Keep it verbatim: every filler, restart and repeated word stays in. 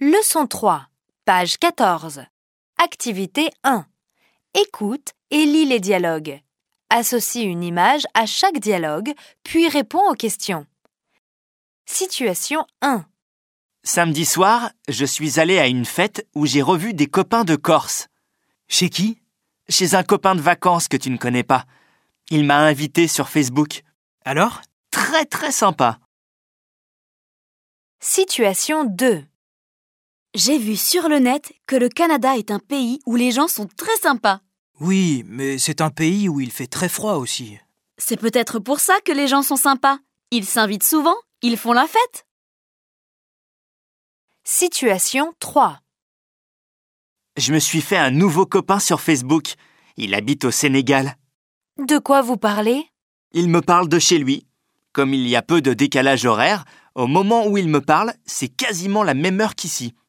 Leçon trois, page quatorze. Activité un. Écoute et lis les dialogues. Associe une image à chaque dialogue, puis réponds aux questions. Situation un. Samedi soir, je suis allé à une fête où j'ai revu des copains de Corse. Chez qui? Chez un copain de vacances que tu ne connais pas. Il m'a invité sur Facebook. Alors? Très très sympa. Situation deux. J'ai vu sur le net que le Canada est un pays où les gens sont très sympas. Oui, mais c'est un pays où il fait très froid aussi. C'est peut-être pour ça que les gens sont sympas. Ils s'invitent souvent, ils font la fête. Situation trois. Je me suis fait un nouveau copain sur Facebook. Il habite au Sénégal. De quoi vous parlez? Il me parle de chez lui. Comme il y a peu de décalage horaire, au moment où il me parle, c'est quasiment la même heure qu'ici.